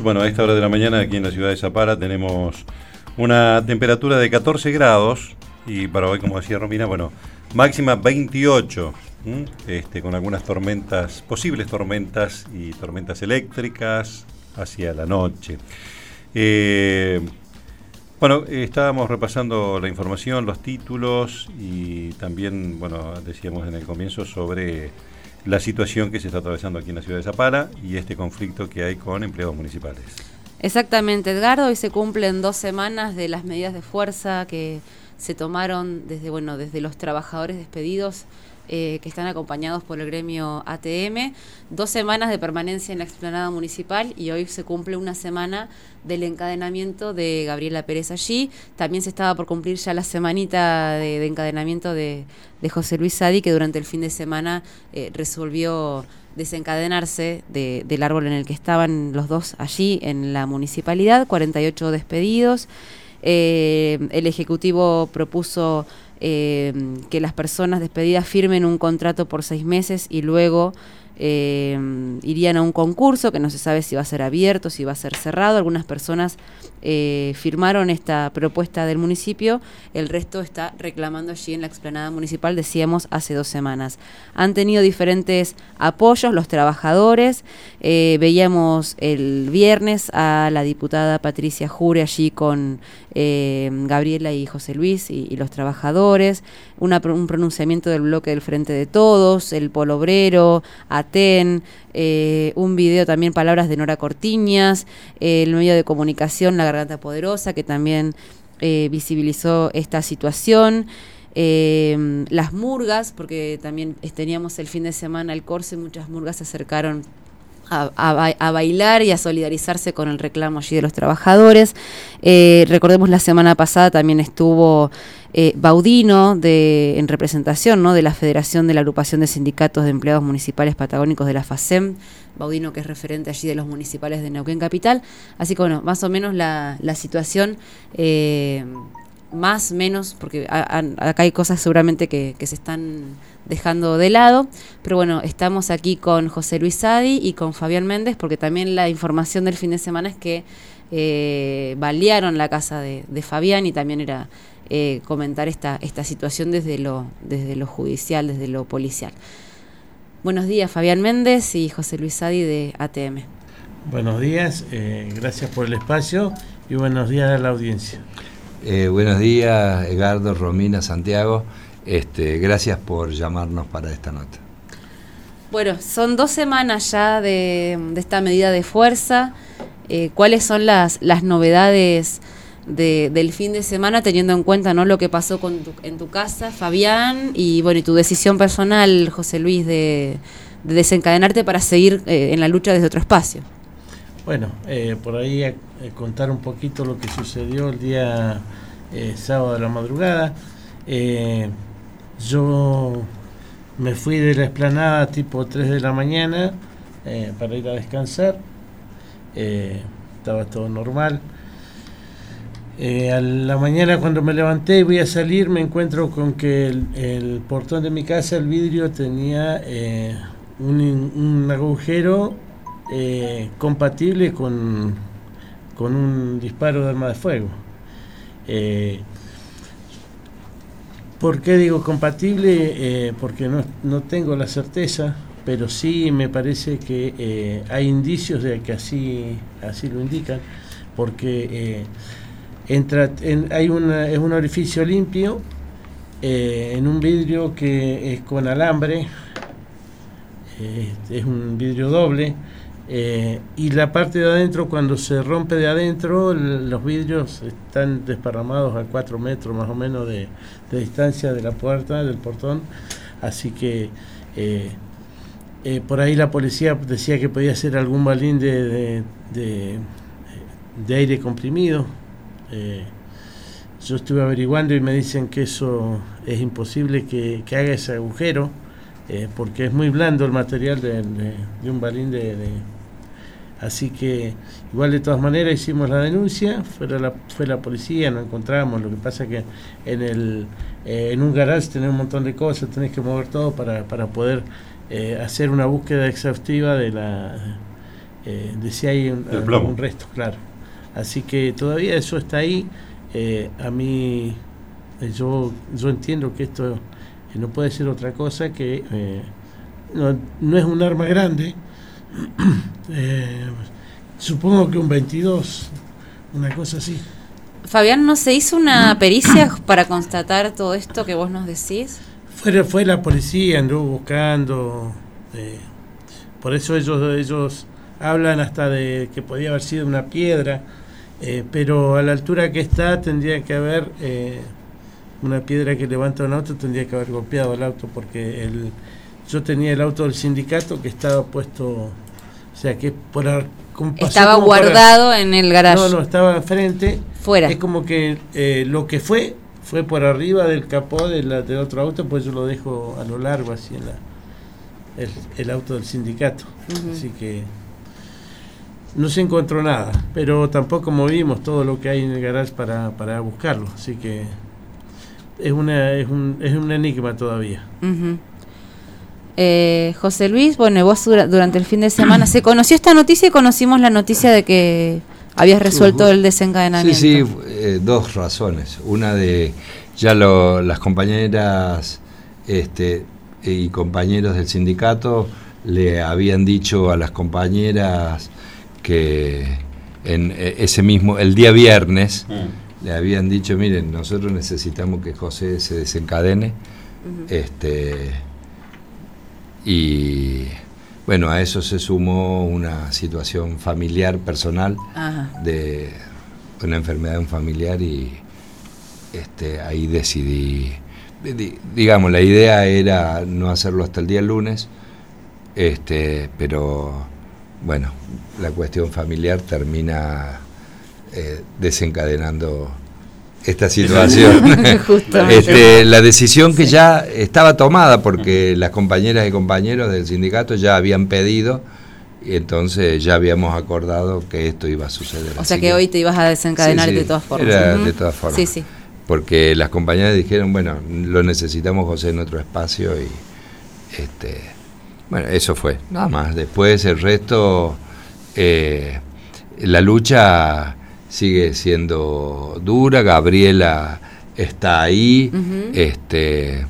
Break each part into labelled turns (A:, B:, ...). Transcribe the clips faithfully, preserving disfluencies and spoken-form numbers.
A: Bueno, a esta hora de la mañana aquí en la ciudad de Zapala tenemos una temperatura de catorce grados y para hoy, como decía Romina, bueno, máxima veintiocho, ¿m? Este, con algunas tormentas, posibles tormentas y tormentas eléctricas hacia la noche. Eh, bueno, eh, estábamos repasando la información, los títulos y también, bueno, decíamos en el comienzo sobre la situación que se está atravesando aquí en la ciudad de Zapala y este conflicto que hay con empleados municipales.
B: Exactamente, Edgardo, hoy se cumplen dos semanas de las medidas de fuerza que se tomaron desde, bueno, desde los trabajadores despedidos eh, que están acompañados por el gremio A T M, dos semanas de permanencia en la explanada municipal y hoy se cumple una semana del encadenamiento de Gabriela Pérez allí. También se estaba por cumplir ya la semanita de, de encadenamiento de, de José Luis Sadi, que durante el fin de semana eh, resolvió desencadenarse de, del árbol en el que estaban los dos allí en la municipalidad, cuarenta y ocho despedidos. Eh, el Ejecutivo propuso eh, que las personas despedidas firmen un contrato por seis meses y luego eh, irían a un concurso que no se sabe si va a ser abierto, si va a ser cerrado. Algunas personas eh, firmaron esta propuesta del municipio, el resto está reclamando allí en la explanada municipal, decíamos, hace dos semanas. Han tenido diferentes apoyos los trabajadores, eh, veíamos el viernes a la diputada Patricia Jure allí con eh, Gabriela y José Luis y, y los trabajadores, una, un pronunciamiento del bloque del Frente de Todos, el Polo Obrero, ATEN, eh, un video también, palabras de Nora Cortiñas, eh, el medio de comunicación La Garganta Poderosa, que también eh, visibilizó esta situación. Eh, las murgas, porque también teníamos el fin de semana el Corse, muchas murgas se acercaron A, a, a bailar y a solidarizarse con el reclamo allí de los trabajadores. Eh, recordemos la semana pasada también estuvo eh, Baudino de, en representación, ¿no?, de la Federación de la Agrupación de Sindicatos de Empleados Municipales Patagónicos de la FACEM, Baudino que es referente allí de los municipales de Neuquén Capital. Así que bueno, más o menos la, la situación, eh, más menos, porque a, a, acá hay cosas seguramente que, que se están dejando de lado, pero bueno, estamos aquí con José Luis Sadi y con Fabián Méndez, porque también la información del fin de semana es que eh, balearon la casa de, de Fabián, y también era eh, comentar esta, esta situación desde lo, desde lo judicial, desde lo policial. Buenos días, Fabián Méndez y José Luis Sadi de A T M.
C: Buenos días, eh, gracias por el espacio y buenos días a la audiencia.
D: Eh, buenos días, Edgardo, Romina, Santiago. Este, gracias por llamarnos para esta nota.
B: Bueno, son dos semanas ya de, de esta medida de fuerza. Eh, ¿Cuáles son las, las novedades de, del fin de semana, teniendo en cuenta, ¿no?, lo que pasó con tu, en tu casa, Fabián, y bueno, y tu decisión personal, José Luis, de, de desencadenarte para seguir eh, en la lucha desde otro espacio?
C: Bueno, eh, por ahí eh, contar un poquito lo que sucedió el día eh, sábado de la madrugada. Eh, yo me fui de la explanada tipo tres de la mañana eh, para ir a descansar. Eh, estaba todo normal. Eh, a la mañana, cuando me levanté y voy a salir, me encuentro con que el, el portón de mi casa, el vidrio, tenía eh, un, un agujero eh, compatible con, con un disparo de arma de fuego. Eh, ¿Por qué digo compatible? Eh, porque no, no tengo la certeza, pero sí me parece que eh, hay indicios de que así, así lo indican, porque eh, entra, en, hay una, es un orificio limpio eh, en un vidrio que es con alambre, eh, es un vidrio doble, eh, y la parte de adentro, cuando se rompe de adentro, los vidrios están desparramados a cuatro metros más o menos de, de distancia de la puerta, del portón, así que eh, eh, por ahí la policía decía que podía ser algún balín de, de, de, de aire comprimido. Eh, yo estuve averiguando y me dicen que eso es imposible que, que haga ese agujero, eh, porque es muy blando el material de, de, de un balín de, de... Así que igual, de todas maneras, hicimos la denuncia, fue la, fue la policía, no encontramos. Lo que pasa que en el eh, en un garage tenés un montón de cosas, tenés que mover todo para, para poder eh, hacer una búsqueda exhaustiva de la eh, de si hay un, un resto, claro. Así que todavía eso está ahí. Eh, a mí, eh, yo, yo entiendo que esto eh, no puede ser otra cosa que eh, no, no es un arma grande. eh, supongo que un veintidós, una cosa así.
B: Fabián, ¿no se hizo una pericia para constatar todo esto que vos nos decís?
C: Fue, fue la policía, anduvo buscando. Eh, por eso ellos, ellos hablan hasta de que podía haber sido una piedra, eh, pero a la altura que está tendría que haber eh, una piedra que levanta un auto, tendría que haber golpeado el auto, porque el, yo tenía el auto del sindicato que estaba puesto, o sea que por
B: estaba guardado por, en el garaje.
C: No, no, estaba enfrente.
B: Fuera.
C: Es como que eh, lo que fue fue por arriba del capó de la, del otro auto, pues yo lo dejo a lo largo así en la el, el auto del sindicato. Uh-huh. Así que no se encontró nada, pero tampoco movimos todo lo que hay en el garage para, para buscarlo, así que es una es un es un enigma todavía.
B: Uh-huh. Eh, José Luis, bueno, vos durante el fin de semana se conoció esta noticia y conocimos la noticia de que habías resuelto el desencadenamiento.
D: Sí, sí, eh, dos razones. Una de ya lo, las compañeras este, y compañeros del sindicato le habían dicho a las compañeras que en ese mismo, el día viernes, mm. le habían dicho, miren, nosotros necesitamos que José se desencadene. Uh-huh. este y bueno, a eso se sumó una situación familiar, personal, Ajá. de una enfermedad de un familiar, y este, ahí decidí, digamos, la idea era no hacerlo hasta el día lunes, este, pero bueno, la cuestión familiar termina eh, desencadenando esta situación. este, la decisión que sí. ya estaba tomada, porque las compañeras y compañeros del sindicato ya habían pedido, y entonces ya habíamos acordado que esto iba a suceder.
B: O sea que, que hoy te ibas a desencadenar sí, sí, de todas formas.
D: Era
B: uh-huh.
D: de todas formas.
B: Sí, sí.
D: Porque las compañeras dijeron, bueno, lo necesitamos, José, en otro espacio, y este bueno, eso fue, nada más. Después el resto, eh, la lucha sigue siendo dura. Gabriela está ahí, uh-huh. este,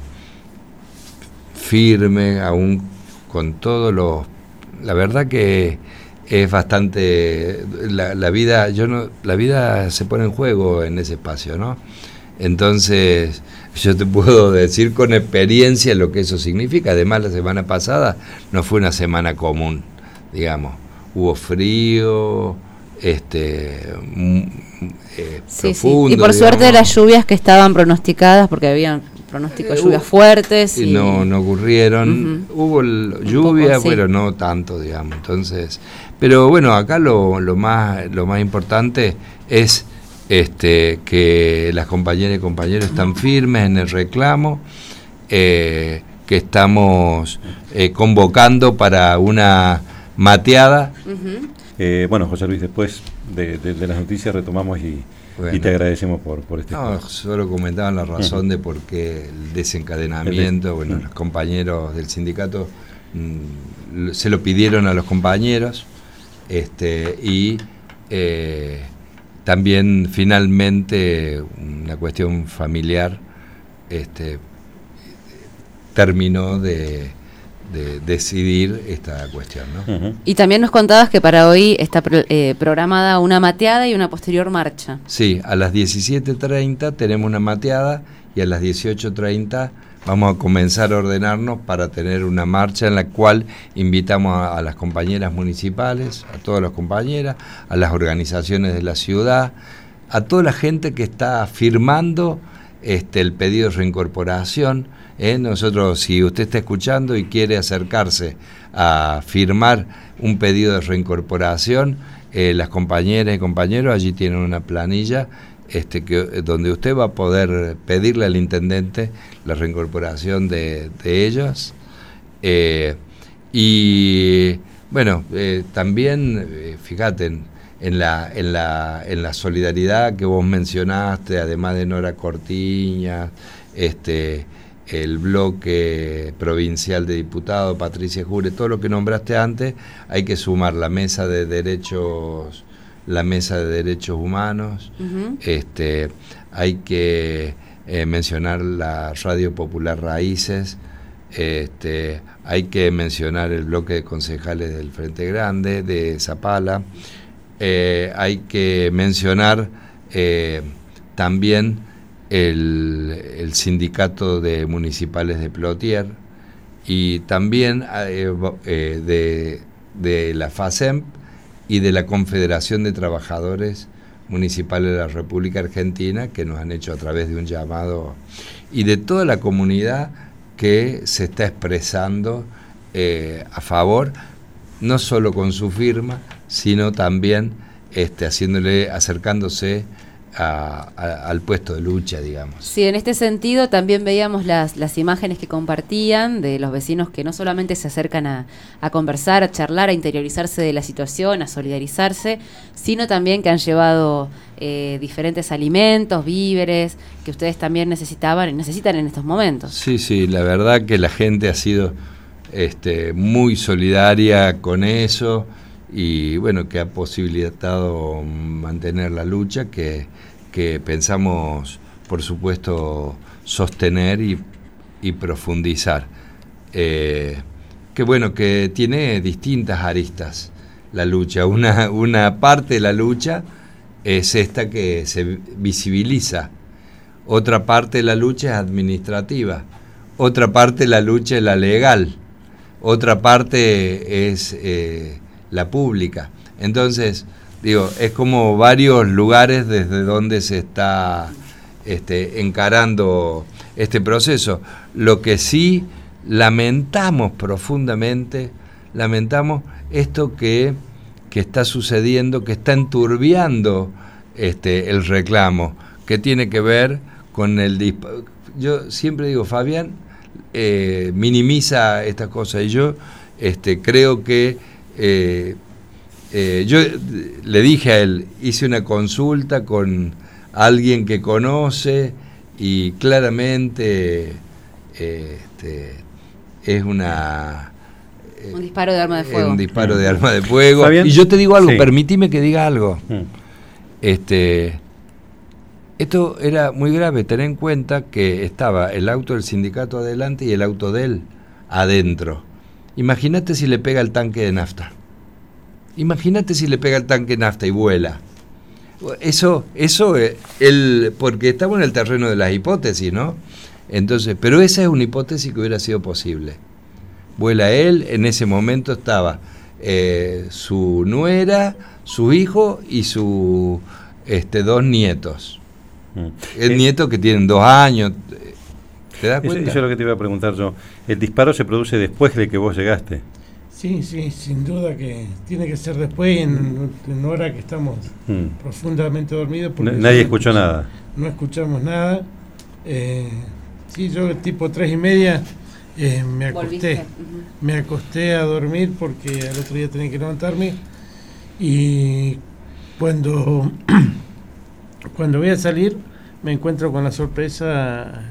D: firme, aún con todos los... La verdad que es bastante... La, la vida yo no la vida se pone en juego en ese espacio, ¿no? Entonces, yo te puedo decir con experiencia lo que eso significa. Además, la semana pasada no fue una semana común, digamos. Hubo frío... este eh,
B: sí,
D: profundo,
B: sí. Y por
D: digamos.
B: Suerte las lluvias que estaban pronosticadas, porque habían pronóstico de lluvias uh, fuertes
D: y, y no no ocurrieron. Uh-huh. Hubo el, lluvia, poco, pero sí. no tanto, digamos. Entonces, pero bueno, acá lo, lo más lo más importante es este que las compañeras y compañeros están firmes en el reclamo, eh, que estamos eh, convocando para una mateada.
B: Uh-huh.
A: Eh, bueno, José Luis, después de, de, de las noticias retomamos y, bueno, y te agradecemos por, por este
D: no, espacio. Solo comentaban la razón uh-huh. de por qué el desencadenamiento. El bueno, uh-huh. los compañeros del sindicato mmm, se lo pidieron a los compañeros, este y eh, también finalmente una cuestión familiar este terminó de de decidir esta cuestión, ¿no?
B: Uh-huh. Y también nos contabas que para hoy está eh, programada una mateada y una posterior marcha.
D: Sí, a las diecisiete treinta tenemos una mateada y a las dieciocho treinta vamos a comenzar a ordenarnos para tener una marcha en la cual invitamos a, a las compañeras municipales, a todas las compañeras, a las organizaciones de la ciudad, a toda la gente que está firmando este, el pedido de reincorporación. ¿Eh? Nosotros, si usted está escuchando y quiere acercarse a firmar un pedido de reincorporación, eh, las compañeras y compañeros allí tienen una planilla este, que, donde usted va a poder pedirle al intendente la reincorporación de, de ellos. Eh, y bueno, eh, también, eh, fíjate, en, en, la, en, la, en la solidaridad que vos mencionaste, además de Nora Cortiñas, este... el bloque provincial de diputados, Patricia Jure, todo lo que nombraste antes, hay que sumar la mesa de derechos, la mesa de derechos humanos, uh-huh. este, hay que eh, mencionar la Radio Popular Raíces, este, hay que mencionar el bloque de concejales del Frente Grande, de Zapala, eh, hay que mencionar eh, también el, el sindicato de municipales de Plotier y también eh, eh, de, de la FACEMP y de la Confederación de Trabajadores Municipales de la República Argentina, que nos han hecho a través de un llamado, y de toda la comunidad que se está expresando eh, a favor, no solo con su firma, sino también este, haciéndole, acercándose a, a, al puesto de lucha, digamos.
B: Sí, en este sentido también veíamos las, las imágenes que compartían de los vecinos que no solamente se acercan a, a conversar, a charlar, a interiorizarse de la situación, a solidarizarse, sino también que han llevado eh, diferentes alimentos, víveres, que ustedes también necesitaban y necesitan en estos momentos. Sí,
D: sí, la verdad que la gente ha sido este, muy solidaria con eso, y bueno, que ha posibilitado mantener la lucha que, que pensamos, por supuesto, sostener y, y profundizar. Eh, que bueno, que tiene distintas aristas la lucha. Una, una parte de la lucha es esta que se visibiliza, otra parte de la lucha es administrativa, otra parte de la lucha es la legal, otra parte es eh, la pública. Entonces, digo, es como varios lugares desde donde se está este, encarando este proceso. Lo que sí lamentamos profundamente, lamentamos esto que, que está sucediendo, que está enturbiando este, el reclamo, que tiene que ver con el disparo. Yo siempre digo, Fabián eh, minimiza estas cosas, y yo este, creo que Eh, eh, yo le dije a él, hice una consulta con alguien que conoce y claramente eh, este, es una
B: eh, un disparo de arma de fuego,
D: un disparo de arma de fuego. Y yo te digo algo, sí. Permitime que diga algo. Mm. Este, esto era muy grave. Ten en cuenta que estaba el auto del sindicato adelante y el auto de él adentro. Imagínate si le pega el tanque de nafta. Imagínate si le pega el tanque de nafta y vuela. Eso, eso, el, porque estamos en el terreno de las hipótesis, ¿no? Entonces, pero esa es una hipótesis que hubiera sido posible. Vuela él, en ese momento estaba eh, su nuera, su hijo y sus este, dos nietos. Mm. El eh, nieto que tienen dos años. ¿Te das cuenta?
A: Eso, eso es lo que te iba a preguntar yo. ¿El disparo se produce después de que vos llegaste?
C: Sí, sí, sin duda que tiene que ser después, en, en hora que estamos mm. profundamente dormidos.
A: Porque nadie escuchó escucha, nada.
C: No escuchamos nada. Eh, sí, yo tipo tres y media eh, me acosté. Uh-huh. Me acosté a dormir porque al otro día tenía que levantarme. Y cuando, cuando voy a salir me encuentro con la sorpresa.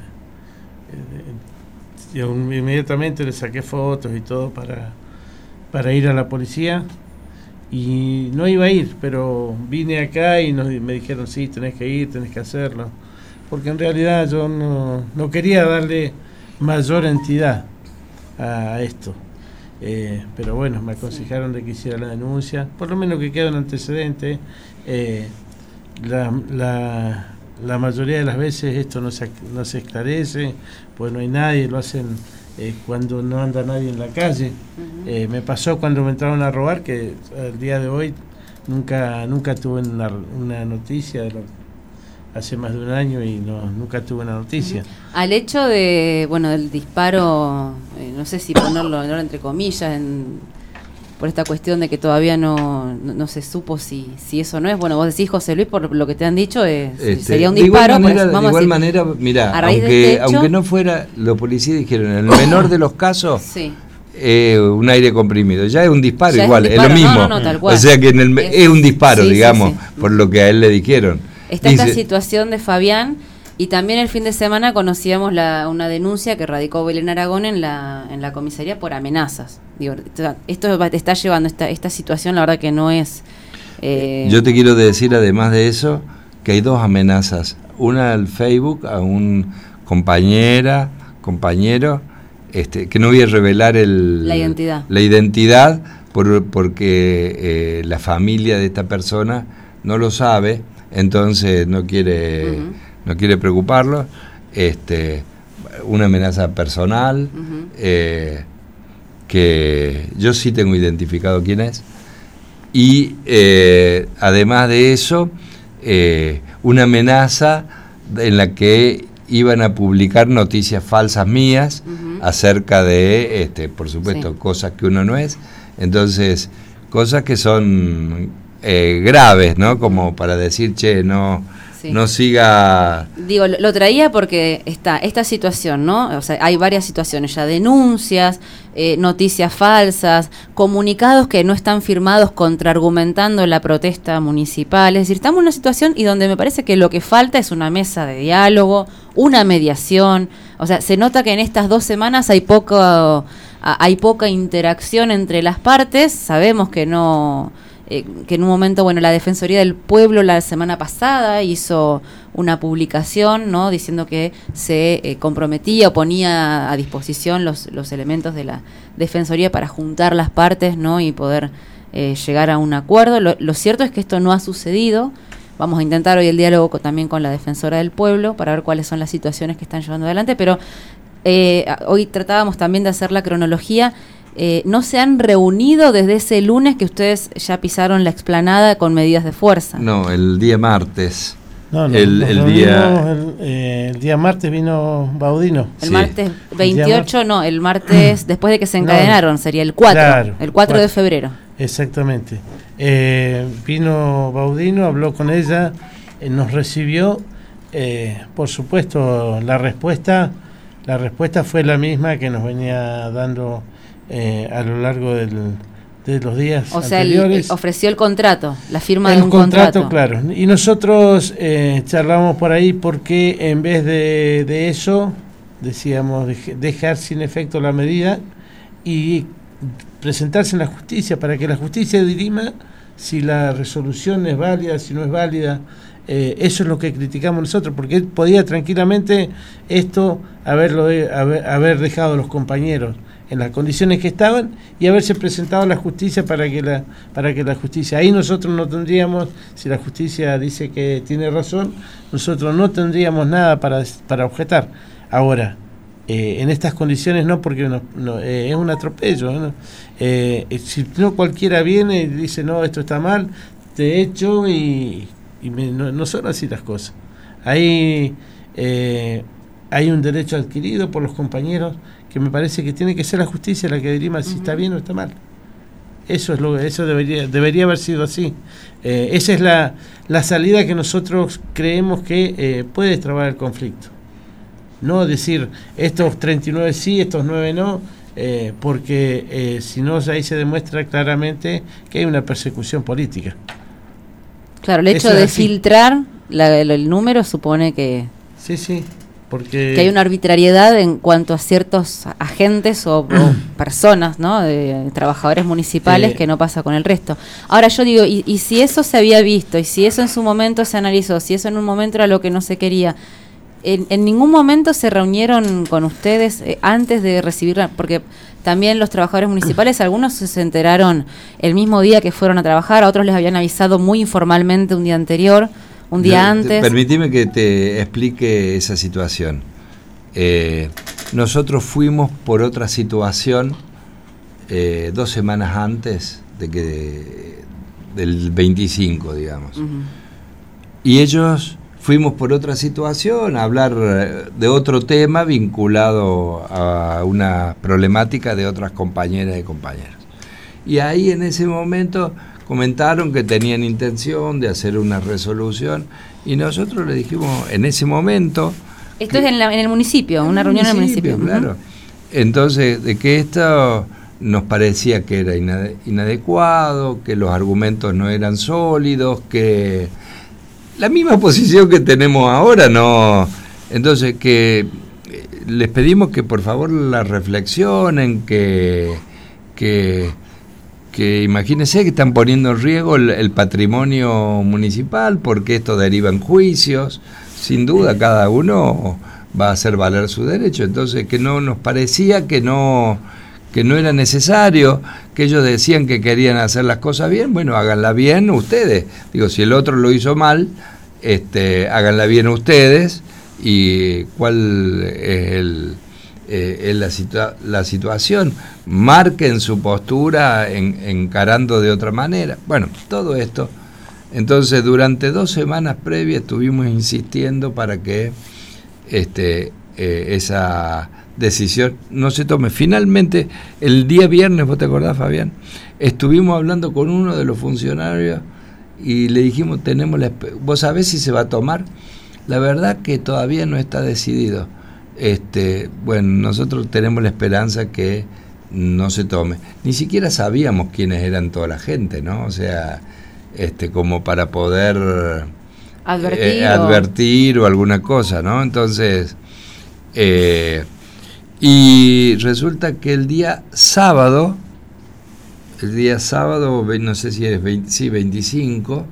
C: Yo inmediatamente le saqué fotos y todo para, para ir a la policía, y no iba a ir, pero vine acá y nos, me dijeron sí, tenés que ir, tenés que hacerlo, porque en realidad yo no, no quería darle mayor entidad a esto, eh, pero bueno, me aconsejaron de que hiciera la denuncia, por lo menos que quede un antecedente. eh, la, la La mayoría de las veces esto no se, no se esclarece, pues no hay nadie, lo hacen eh, cuando no anda nadie en la calle. Uh-huh. Eh, me pasó cuando me entraron a robar, que al día de hoy nunca nunca tuve una, una noticia, de lo, hace más de un año y no nunca tuve una noticia.
B: Uh-huh. Al hecho de, bueno, del disparo, eh, no sé si ponerlo entre comillas, en... por esta cuestión de que todavía no, no, no se supo si, si eso no es. Bueno, vos decís, José Luis, por lo que te han dicho, es, este, sería un disparo.
D: De igual manera, de igual manera mirá, aunque, este hecho, aunque no fuera, los policías dijeron, en el menor de los casos, sí. eh, un aire comprimido. Ya es un disparo ya igual, es, disparo, es lo mismo. No, no, no, tal cual. O sea que en el, es, es un disparo, sí, digamos, sí, sí. por lo que a él le dijeron.
B: Está Dice, esta situación de Fabián, Y también el fin de semana conocíamos la, una denuncia que radicó Belén Aragón en la en la comisaría por amenazas. Digo, esto te está llevando, esta, esta situación, la verdad que no es... Eh...
D: Yo te quiero decir, además de eso, que hay dos amenazas. Una al Facebook, a un compañera, compañero, este, que no voy a revelar el,
B: la identidad,
D: la identidad por, porque eh, la familia de esta persona no lo sabe, entonces no quiere... Uh-huh. no quiere preocuparlo, este, una amenaza personal, uh-huh. eh, que yo sí tengo identificado quién es, y eh, además de eso, eh, una amenaza en la que iban a publicar noticias falsas mías, uh-huh. acerca de, este, por supuesto, sí. cosas que uno no es, entonces, cosas que son eh, graves, ¿no? Como para decir, che, no... Sí. No siga...
B: Digo, lo, lo traía porque está esta situación, ¿no? O sea, hay varias situaciones ya, denuncias, eh, noticias falsas, comunicados que no están firmados contraargumentando la protesta municipal. Es decir, estamos en una situación y donde me parece que lo que falta es una mesa de diálogo, una mediación. O sea, se nota que en estas dos semanas hay poco, hay poca interacción entre las partes. Sabemos que no... Eh, que en un momento, bueno, la Defensoría del Pueblo la semana pasada hizo una publicación, ¿no? Diciendo que se eh, comprometía o ponía a disposición los, los elementos de la Defensoría para juntar las partes, ¿no? Y poder eh, llegar a un acuerdo. Lo, lo cierto es que esto no ha sucedido. Vamos a intentar hoy el diálogo con, también con la Defensora del Pueblo para ver cuáles son las situaciones que están llevando adelante, pero eh, hoy tratábamos también de hacer la cronología. Eh, no se han reunido desde ese lunes que ustedes ya pisaron la explanada con medidas de fuerza.
D: No, el día martes.
C: No, no,
D: el, el día
C: el, eh, el día martes vino Baudino.
B: El
C: sí.
B: martes veintiocho, el no, el martes después de que se encadenaron, no, sería el cuatro,
C: claro,
B: el cuatro de febrero.
C: Exactamente. Eh, vino Baudino, habló con ella, eh, nos recibió, eh, por supuesto, la respuesta, la respuesta fue la misma que nos venía dando Eh, a lo largo del, de los días
B: o sea,
C: anteriores.
B: Él ofreció el contrato, la firma
C: el
B: de un
C: contrato,
B: contrato.
C: Claro. Y nosotros eh, charlamos por ahí porque en vez de, de eso, decíamos de, dejar sin efecto la medida y presentarse en la justicia para que la justicia dirima si la resolución es válida, si no es válida. Eh, eso es lo que criticamos nosotros, porque él podía tranquilamente esto haberlo haber, haber dejado a los compañeros en las condiciones que estaban y haberse presentado a la justicia para que la para que la justicia, ahí nosotros no tendríamos, si la justicia dice que tiene razón, nosotros no tendríamos nada para, para objetar. Ahora, eh, en estas condiciones no, porque no, no, eh, es un atropello, ¿no? Eh, si no, cualquiera viene y dice, no, esto está mal, te echo y, y me, no, no son así las cosas. Ahí eh, hay un derecho adquirido por los compañeros que me parece que tiene que ser la justicia la que dirima si uh-huh. está bien o está mal. Eso es lo eso debería debería haber sido así. Eh, esa es la, la salida que nosotros creemos que eh, puede destrabar el conflicto. No decir estos treinta y nueve sí, estos nueve no, eh, porque eh, si no ahí se demuestra claramente que hay una persecución política.
B: Claro, el hecho
C: eso
B: de
C: así.
B: filtrar la, el, el número supone que...
C: Sí, sí. Porque
B: que hay una arbitrariedad en cuanto a ciertos agentes o, o personas, ¿no? De, de trabajadores municipales eh, que no pasa con el resto. Ahora yo digo, y, y si eso se había visto, y si eso en su momento se analizó, si eso en un momento era lo que no se quería, en, en ningún momento se reunieron con ustedes eh, antes de recibirla, porque también los trabajadores municipales, algunos se enteraron el mismo día que fueron a trabajar, a otros les habían avisado muy informalmente un día anterior, un día
D: no,
B: antes.
D: Permitime que te explique esa situación. Eh, nosotros fuimos por otra situación eh, dos semanas antes de que del veinticinco, digamos. Uh-huh. Y ellos fuimos por otra situación a hablar de otro tema vinculado a una problemática de otras compañeras y compañeros. Y ahí en ese momento comentaron que tenían intención de hacer una resolución y nosotros le dijimos en ese momento...
B: Esto que, es en, la, en el municipio, una reunión en el municipio.
D: Claro. Uh-huh. Entonces, de que esto nos parecía que era inade- inadecuado, que los argumentos no eran sólidos, que la misma posición que tenemos ahora no, Entonces, que les pedimos que por favor la reflexionen, que, que, que imagínense que están poniendo en riesgo el, el patrimonio municipal, porque esto deriva en juicios. Sin duda, cada uno va a hacer valer su derecho. Entonces, que no nos parecía que no, que no era necesario, que ellos decían que querían hacer las cosas bien, bueno, háganla bien ustedes. Digo, si el otro lo hizo mal, este, háganla bien ustedes. Y cuál es, el, eh, es la, situa- la situación, marquen su postura en, encarando de otra manera. Bueno, todo esto. Entonces, durante dos semanas previas estuvimos insistiendo para que este, eh, esa decisión no se tome. Finalmente, el día viernes, ¿vos te acordás, Fabián? Estuvimos hablando con uno de los funcionarios y le dijimos, tenemos la, ¿vos sabés si se va a tomar? La verdad que todavía no está decidido. Este, bueno, nosotros tenemos la esperanza que no se tome. Ni siquiera sabíamos quiénes eran toda la gente, ¿no? O sea, este, como para poder
B: advertir,
D: eh,
B: o...
D: advertir o alguna cosa, ¿no? Entonces, eh, y resulta que el día sábado, el día sábado, no sé si es veinte, sí, veinticinco,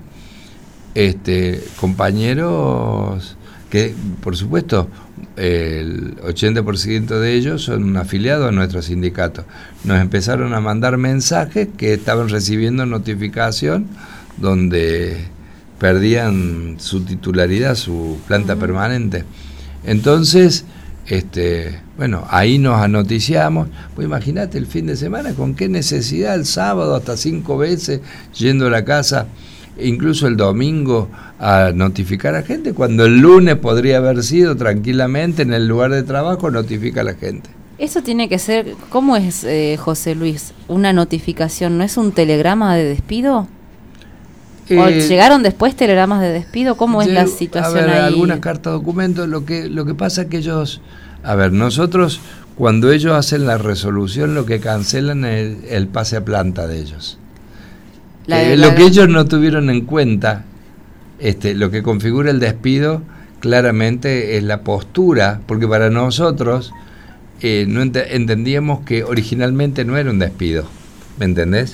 D: este, compañeros que, por supuesto, el ochenta por ciento de ellos son afiliados a nuestro sindicato. Nos empezaron a mandar mensajes que estaban recibiendo notificación donde perdían su titularidad, su planta uh-huh. permanente. Entonces, este, bueno, ahí nos anoticiamos. Pues imagínate el fin de semana, con qué necesidad el sábado hasta cinco veces yendo a la casa, incluso el domingo, a notificar a gente, cuando el lunes podría haber sido tranquilamente en el lugar de trabajo, notifica a la gente.
B: Eso tiene que ser, ¿cómo es, eh, José Luis? ¿Una notificación? ¿No es un telegrama de despido? Eh, ¿O llegaron después telegramas de despido? ¿Cómo es la situación
D: a ver,
B: ahí?
D: Algunas cartas documentos, lo que, lo que pasa es que ellos, a ver, nosotros, cuando ellos hacen la resolución, lo que cancelan es el, el pase a planta de ellos. La, eh, la, lo que ellos no tuvieron en cuenta, este, lo que configura el despido, claramente es la postura, porque para nosotros eh, no ent- entendíamos que originalmente no era un despido, ¿me entendés?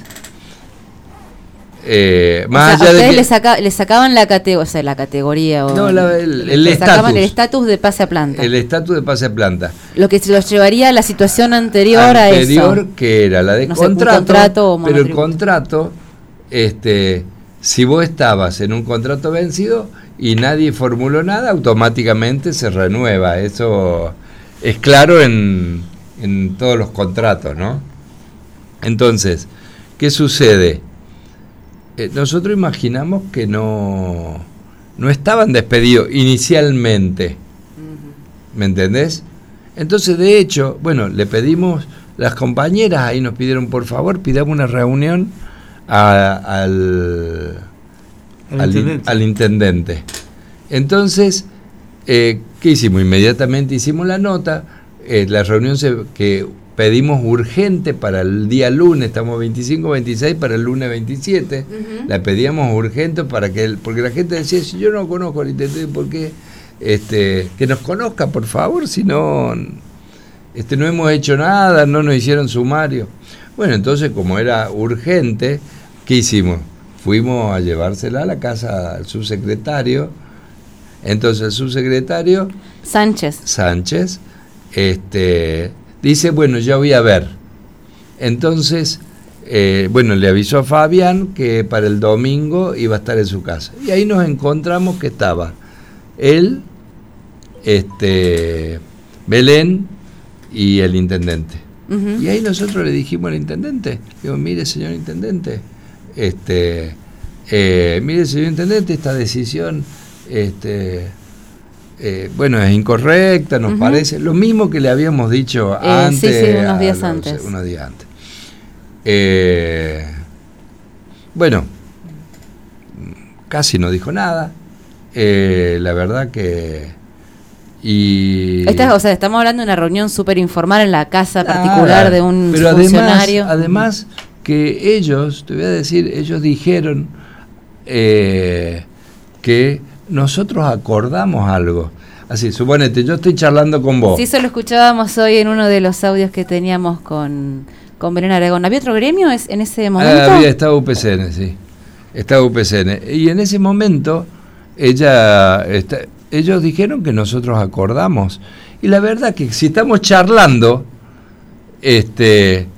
D: Eh, más
B: o sea,
D: allá
B: ustedes
D: de que,
B: le, saca, le sacaban la, cate- o sea, la categoría, o
D: no, la, el, el
B: le
D: estatus,
B: sacaban el estatus de pase a planta.
D: El estatus de pase a planta.
B: Lo que se los llevaría a la situación anterior, anterior a eso.
D: Anterior, que era la de
B: no
D: contrato,
B: sé, contrato
D: pero el contrato, este, si vos estabas en un contrato vencido y nadie formuló nada, automáticamente se renueva. Eso es claro en, en todos los contratos, ¿no? Entonces, ¿qué sucede? Eh, nosotros imaginamos que no, no estaban despedidos inicialmente, uh-huh. ¿me entendés? Entonces, de hecho, bueno, le pedimos, las compañeras ahí nos pidieron, por favor, pidamos una reunión a, al,
C: al,
D: al,
C: intendente.
D: al intendente. Entonces, eh, ¿qué hicimos? Inmediatamente hicimos la nota, eh, la reunión se, que pedimos urgente para el día lunes, estamos veinticinco, veintiséis, para el lunes veintisiete, uh-huh. la pedíamos urgente para que, el, porque la gente decía, si yo no conozco al intendente, ¿por qué? Este, que nos conozca, por favor, si no, este, no hemos hecho nada, no nos hicieron sumario. Bueno, entonces, como era urgente, ¿qué hicimos? Fuimos a llevársela a la casa al subsecretario. Entonces el subsecretario
B: Sánchez
D: Sánchez este, dice, bueno, ya voy a ver. Entonces, eh, bueno, le avisó a Fabián que para el domingo iba a estar en su casa. Y ahí nos encontramos que estaba él, este, Belén y el intendente. Uh-huh. Y ahí nosotros le dijimos al intendente, digo, mire, señor intendente, este, eh, mire, señor intendente, esta decisión, este, eh, bueno, es incorrecta, nos uh-huh. parece, lo mismo que le habíamos dicho eh, antes.
B: Sí, sí, unos días
D: los,
B: antes.
D: Unos días antes. Eh, bueno, casi no dijo nada, eh, la verdad que... Y
B: Esta, o sea, estamos hablando de una reunión súper informal en la casa particular ah, de un
D: pero
B: funcionario.
D: Además, además que ellos, te voy a decir, ellos dijeron eh, que nosotros acordamos algo. así, suponete, yo estoy charlando con vos.
B: Sí, eso lo escuchábamos hoy en uno de los audios que teníamos con, con Belén Aragón. ¿Había otro gremio es, en ese momento?
D: Ah, había estado U P C N, sí. Estaba U P C N. Y en ese momento, ella, está, ellos dijeron que nosotros acordamos. Y la verdad que si estamos charlando, este...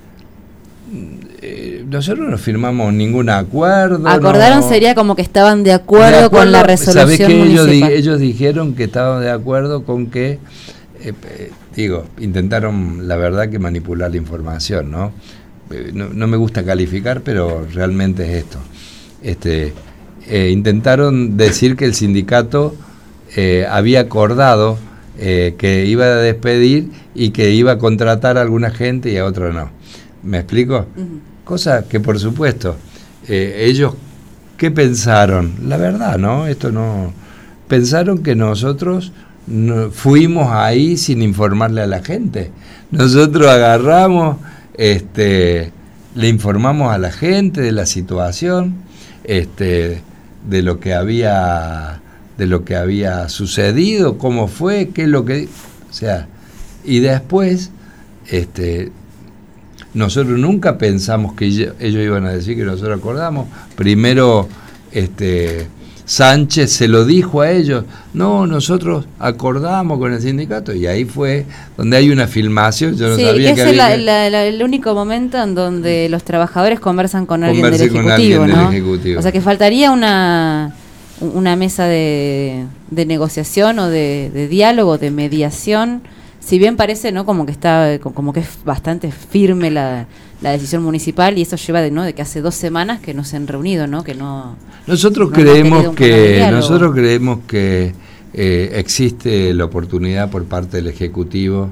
D: nosotros no firmamos ningún acuerdo.
B: Acordaron
D: no,
B: sería como que estaban de acuerdo, de acuerdo con la resolución
D: ¿sabés qué? Ellos, di,
B: municipal.
D: ellos dijeron que estaban de acuerdo con que, eh, eh, digo, intentaron la verdad que manipular la información, ¿no? Eh, no, no me gusta calificar, pero realmente es esto. Este, eh, intentaron decir que el sindicato eh, había acordado eh, que iba a despedir y que iba a contratar a alguna gente y a otra no. ¿Me explico? Uh-huh. Cosa que, por supuesto, eh, ellos, ¿qué pensaron? La verdad, ¿no? Esto no... Pensaron que nosotros no, fuimos ahí sin informarle a la gente. Nosotros agarramos, este, le informamos a la gente de la situación, este, de lo que había, de lo que había sucedido, cómo fue, qué es lo que... O sea, y después, este... nosotros nunca pensamos que ellos, ellos iban a decir que nosotros acordamos. Primero, este, Sánchez se lo dijo a ellos, no, nosotros acordamos con el sindicato, y ahí fue donde hay una filmación. Yo no
B: sí,
D: sabía
B: que
D: que
B: es
D: había...
B: la, la, la, el único momento en donde los trabajadores conversan con alguien del Ejecutivo,
D: con alguien del
B: ¿no?
D: Ejecutivo.
B: O sea que faltaría una, una mesa de, de negociación o de, de diálogo, de mediación. Si bien parece, ¿no?, como que está, como que es bastante firme la, la decisión municipal, y eso lleva de, ¿no?, de que hace dos semanas que no se han reunido, ¿no? Que no.
D: Nosotros
B: no
D: creemos que nosotros creemos que eh, existe la oportunidad por parte del Ejecutivo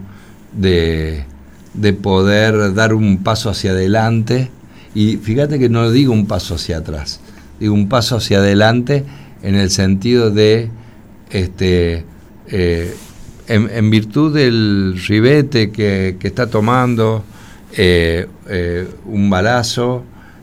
D: de, de poder dar un paso hacia adelante, y fíjate que no digo un paso hacia atrás, digo un paso hacia adelante en el sentido de este eh, En, en virtud del ribete que, que está tomando, eh, eh, un balazo,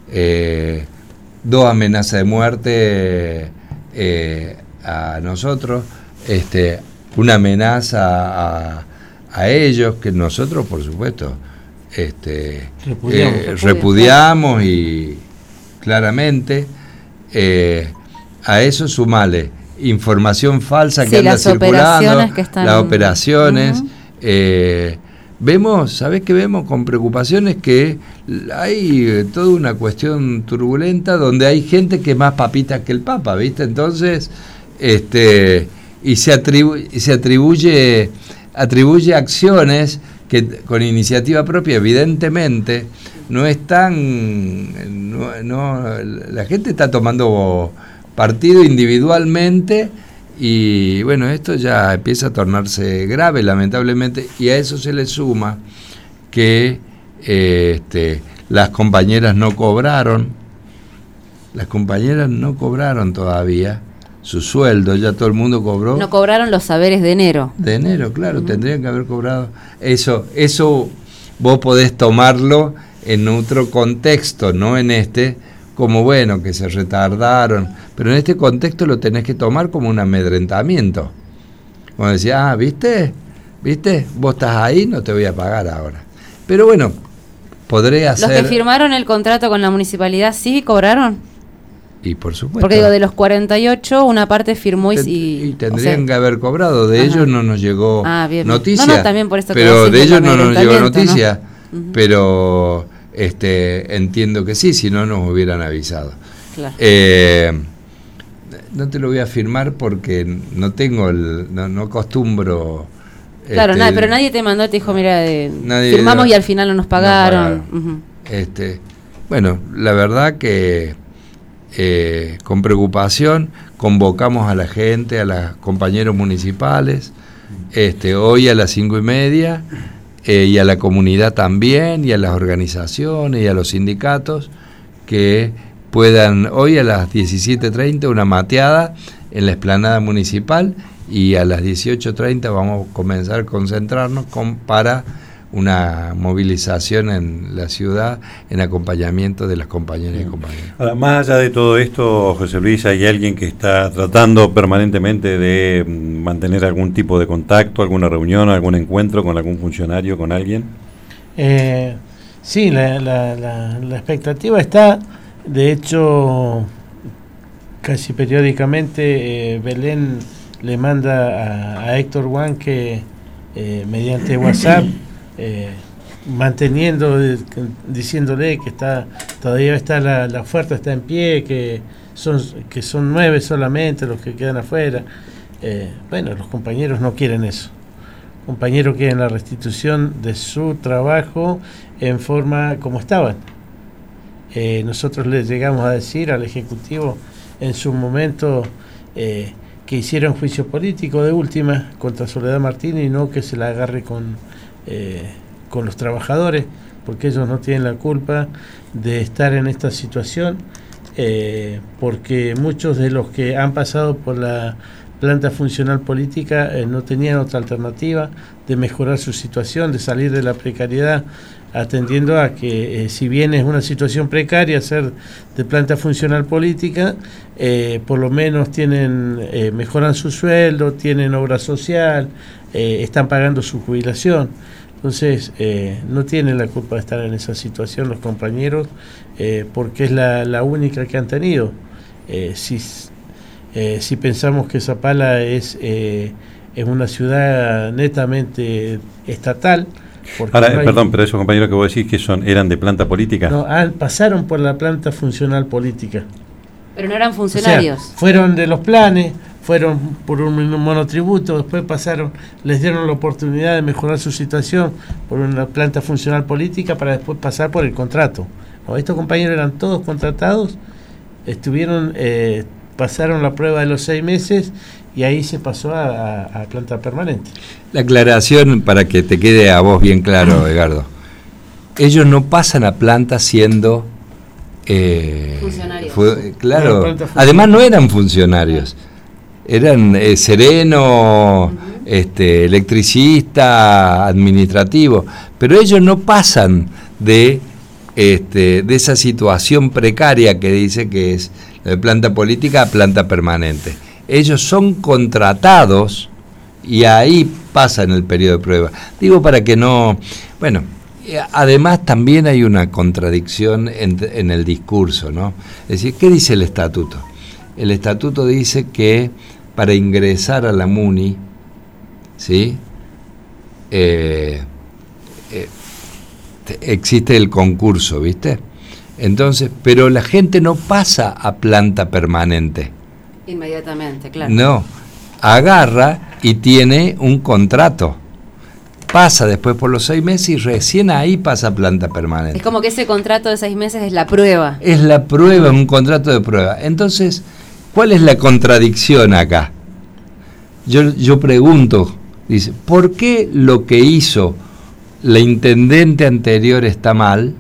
D: eh, dos amenazas de muerte eh, a nosotros, este, una amenaza a, a ellos, que nosotros, por supuesto, este,
C: repudiamos,
D: eh, repudiamos y claramente eh, a eso sumale información falsa que sí, anda circulando, que están... las operaciones. Uh-huh. eh, vemos, ¿sabés qué vemos? Con preocupaciones que hay toda una cuestión turbulenta donde hay gente que es más papita que el Papa, ¿viste? Entonces, este, y se atribuye, y se atribuye, atribuye acciones que con iniciativa propia, evidentemente, no están, no, no, la gente está tomando partido individualmente, y bueno, esto ya empieza a tornarse grave, lamentablemente, y a eso se le suma que eh, este, las compañeras no cobraron, las compañeras no cobraron todavía su sueldo, ya todo el mundo cobró.
B: No cobraron los saberes de enero.
D: De enero, claro, uh-huh. Tendrían que haber cobrado. Eso, eso vos podés tomarlo en otro contexto, no en este, como bueno, que se retardaron, pero en este contexto lo tenés que tomar como un amedrentamiento. Como decía, ah, ¿viste? ¿Viste? Vos estás ahí, no te voy a pagar ahora. Pero bueno, podré hacer...
B: ¿Los que firmaron el contrato con la municipalidad sí cobraron?
D: Y por supuesto.
B: Porque digo, de los cuarenta y ocho, una parte firmó y...
D: Ten,
B: y,
D: y tendrían o sea, que haber cobrado, de
B: ajá.
D: ellos no nos llegó
B: ah, bien,
D: noticia.
B: No, no, también por esto
D: pero de ellos no nos llegó noticia,
B: ¿no? Uh-huh.
D: Pero... Este, entiendo que sí, si no nos hubieran avisado.
B: Claro.
D: Eh, no te lo voy a afirmar porque no tengo el, no, no acostumbro.
B: Claro,
D: este,
B: nada, pero nadie te mandó, te dijo, mira, eh,
D: nadie,
B: firmamos y al final no nos pagaron.
D: No pagaron. Uh-huh. Este, bueno, la verdad que eh, con preocupación convocamos a la gente, a los compañeros municipales, este, hoy a las cinco y media. Eh, y a la comunidad también, y a las organizaciones, y a los sindicatos, que puedan, hoy a las diecisiete treinta, una mateada en la explanada municipal, y a las dieciocho treinta vamos a comenzar a concentrarnos con, para una movilización en la ciudad en acompañamiento de las compañeras y compañeros.
A: Ahora, más allá de todo esto, José Luis, ¿hay alguien que está tratando permanentemente de mantener algún tipo de contacto, alguna reunión, algún encuentro con algún funcionario, con alguien?
C: Eh, sí, la, la, la, la expectativa está, de hecho, casi periódicamente eh, Belén le manda a, a Héctor Huanque eh, mediante WhatsApp, eh, manteniendo, diciéndole que está todavía está la, la oferta está en pie, que son que son nueve solamente los que quedan afuera. Eh, bueno, los compañeros no quieren eso. Compañeros quieren la restitución de su trabajo en forma como estaban. Eh, nosotros les llegamos a decir al Ejecutivo en su momento eh, que hicieron juicio político de última contra Soledad Martínez y no que se la agarre con eh, con los trabajadores, porque ellos no tienen la culpa de estar en esta situación, eh, porque muchos de los que han pasado por la planta funcional política eh, no tenían otra alternativa de mejorar su situación, de salir de la precariedad, atendiendo a que eh, si bien es una situación precaria ser de planta funcional política, eh, por lo menos tienen eh, mejoran su sueldo, tienen obra social, eh, están pagando su jubilación. Entonces eh, no tienen la culpa de estar en esa situación los compañeros, eh, porque es la, la única que han tenido. Eh, si Eh, si pensamos que Zapala es, eh, es una ciudad netamente estatal.
A: Ahora,
C: no hay,
A: perdón, pero esos compañeros que vos decís que son eran de planta política.
C: No, han, pasaron por la planta funcional política.
B: Pero no eran funcionarios.
C: O sea, fueron de los planes, fueron por un monotributo, después pasaron, les dieron la oportunidad de mejorar su situación por una planta funcional política para después pasar por el contrato. No, estos compañeros eran todos contratados, estuvieron... Eh, pasaron la prueba de los seis meses y ahí se pasó a, a, a planta permanente.
D: La aclaración para que te quede a vos bien claro, Edgardo. Ellos no pasan a planta siendo eh,
B: funcionarios.
D: Fue, claro,
C: no,
D: además no eran funcionarios, eran eh, sereno, uh-huh. este, electricista, administrativo, pero ellos no pasan de, este, de esa situación precaria que dice que es de planta política a planta permanente. Ellos son contratados y ahí pasan el periodo de prueba. Digo para que no... Bueno, además también hay una contradicción en, en el discurso, ¿no? Es decir, ¿qué dice el estatuto? El estatuto dice que para ingresar a la MUNI, ¿sí? Eh, eh, existe el concurso, ¿viste? Entonces, pero la gente no pasa a planta permanente.
B: Inmediatamente, claro.
D: No, agarra y tiene un contrato. Pasa después por los seis meses y recién ahí pasa a planta permanente.
B: Es como que ese contrato de seis meses es la prueba.
D: Es la prueba, un contrato de prueba. Entonces, ¿cuál es la contradicción acá? Yo, yo pregunto, dice, ¿por qué lo que hizo la intendente anterior está mal?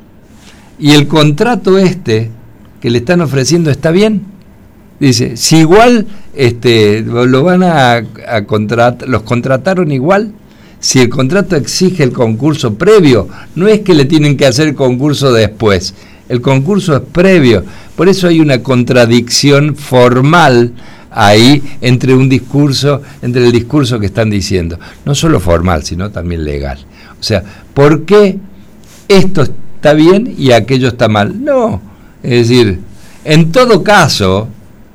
D: Y el contrato este que le están ofreciendo está bien. Dice, si igual este, lo van a, a contratar, los contrataron igual, si el contrato exige el concurso previo, no es que le tienen que hacer el concurso después, el concurso es previo. Por eso hay una contradicción formal ahí entre un discurso, entre el discurso que están diciendo, no solo formal, sino también legal. O sea, ¿por qué esto está bien y aquello está mal? No, es decir, en todo caso,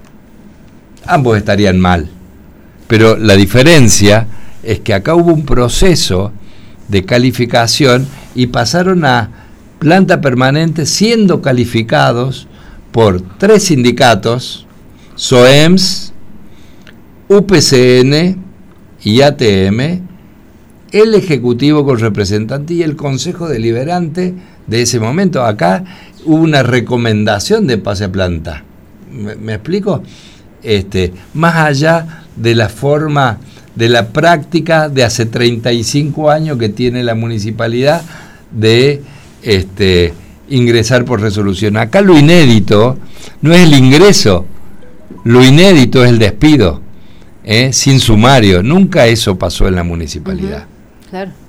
D: ambos estarían mal, pero la diferencia es que acá hubo un proceso de calificación y pasaron a planta permanente siendo calificados por tres sindicatos, SOEMS, U P C N y A T M, el Ejecutivo con representante y el Consejo Deliberante de ese momento. Acá hubo una recomendación de pase a planta. ¿Me, me explico? Este, más allá de la forma, de la práctica de hace treinta y cinco años que tiene la municipalidad de este, ingresar por resolución. Acá lo inédito no es el ingreso, lo inédito es el despido, ¿eh? Sin sumario. Nunca eso pasó en la municipalidad.
B: Uh-huh. Claro.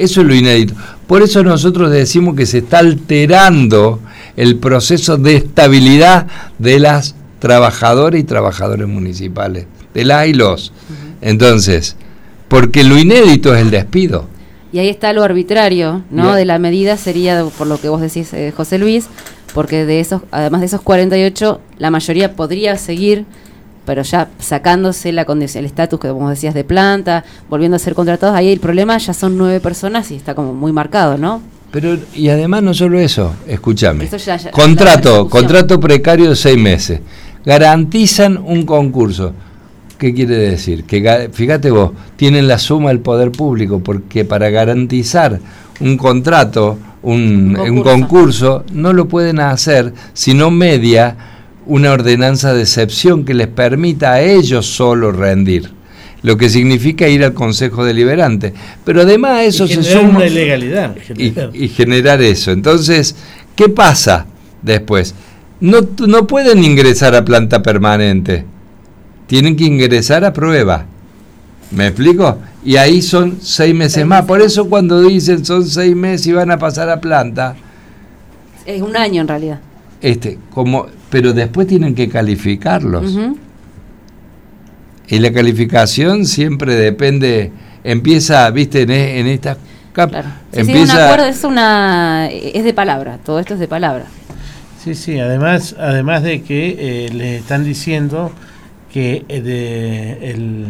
D: Eso es lo inédito. Por eso nosotros decimos que se está alterando el proceso de estabilidad de las trabajadoras y trabajadores municipales, de las y los. Uh-huh. Entonces, porque lo inédito es el despido.
B: Y ahí está lo arbitrario, ¿no? Yeah. De la medida sería, por lo que vos decís, eh, José Luis, porque de esos, además de esos cuarenta y ocho, la mayoría podría seguir, pero ya sacándose la condición, el estatus que vos decías de planta, volviendo a ser contratados, ahí el problema ya son nueve personas y está como muy marcado, ¿no?
D: Pero, y además no solo eso, escúchame,
B: eso ya, ya,
D: contrato, contrato precario de seis meses, garantizan un concurso. ¿Qué quiere decir? Que, fíjate vos, tienen la suma del poder público, porque para garantizar un contrato, un, un, concurso. un concurso, no lo pueden hacer si no media una ordenanza de excepción que les permita a ellos solo rendir, lo que significa ir al Consejo Deliberante. Pero además a eso se suma
C: una ilegalidad
D: y, y generar eso. Entonces, ¿qué pasa después? No, no pueden ingresar a planta permanente. Tienen que ingresar a prueba. ¿Me explico? Y ahí son seis meses seis más. Meses. Por eso cuando dicen son seis meses y van a pasar a planta.
B: Es un año en realidad.
D: Este, como, pero después tienen que calificarlos. Uh-huh. Y la calificación siempre depende, empieza, viste, en, en estas cap,
B: claro. Sí,
D: empieza.
B: Sí, un acuerdo es una, es de palabra. Todo esto es de palabra.
C: Sí, sí. Además, además de que eh, les están diciendo que de, el,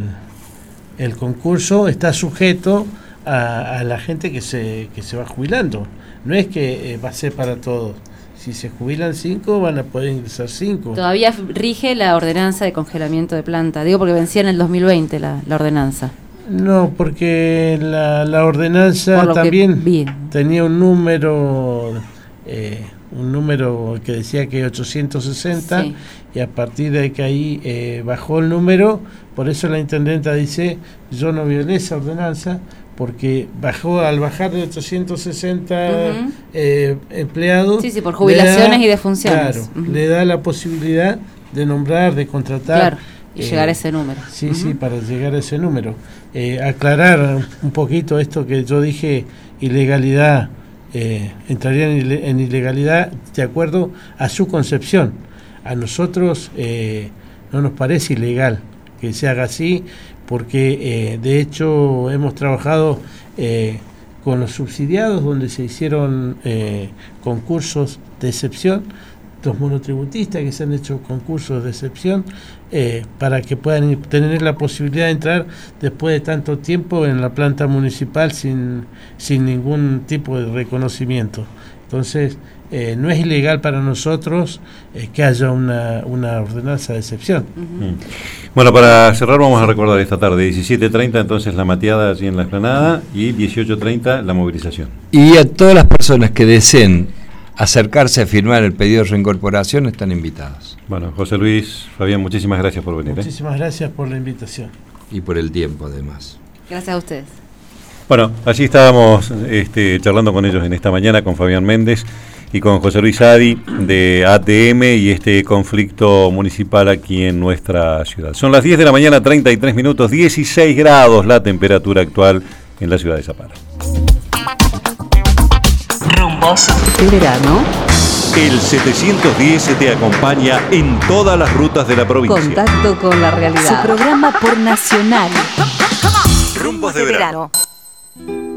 C: el concurso está sujeto a, a la gente que se que se va jubilando. No es que eh, va a ser para todos. Si se jubilan cinco, van a poder ingresar cinco.
B: Todavía rige la ordenanza de congelamiento de planta. Digo porque vencía en el dos mil veinte la, la ordenanza.
C: No, porque la, la ordenanza también tenía un número... Eh, un número que decía que ochocientos sesenta, sí. Y a partir de que ahí eh, bajó el número, por eso la intendenta dice, yo no violé esa ordenanza, porque bajó al bajar de ochocientos sesenta uh-huh. eh, empleados.
B: Sí, sí, por jubilaciones da, y defunciones.
C: Claro, uh-huh. le da la posibilidad de nombrar, de contratar.
B: Claro, y eh, llegar a ese número.
C: Sí, uh-huh. sí, para llegar a ese número. Eh, aclarar un poquito esto que yo dije, ilegalidad. Eh, entrarían en ilegalidad de acuerdo a su concepción. A nosotros eh, no nos parece ilegal que se haga así, porque eh, de hecho hemos trabajado eh, con los subsidiados, donde se hicieron eh, concursos de excepción, los monotributistas que se han hecho concursos de excepción eh, para que puedan tener la posibilidad de entrar después de tanto tiempo en la planta municipal sin, sin ningún tipo de reconocimiento. Entonces, eh, no es ilegal para nosotros eh, que haya una, una ordenanza de excepción.
A: Uh-huh. Bueno, para cerrar vamos a recordar esta tarde, diecisiete treinta entonces la mateada allí en la explanada y dieciocho treinta la movilización.
D: Y a todas las personas que deseen acercarse a firmar el pedido de reincorporación están invitados.
A: Bueno, José Luis, Fabián, muchísimas gracias por venir.
C: Muchísimas
A: ¿eh?
C: gracias por la invitación.
D: Y por el tiempo, además.
B: Gracias a ustedes.
A: Bueno, allí estábamos este, charlando con ellos en esta mañana, con Fabián Méndez y con José Luis Adi de A T M y este conflicto municipal aquí en nuestra ciudad. Son las diez de la mañana, treinta y tres minutos, dieciséis grados la temperatura actual en la ciudad de Zapala.
E: Rumbos de verano.
A: El setecientos diez te acompaña en todas las rutas de la provincia.
E: Contacto con la realidad. Su programa por Nacional.
A: Rumbos de verano.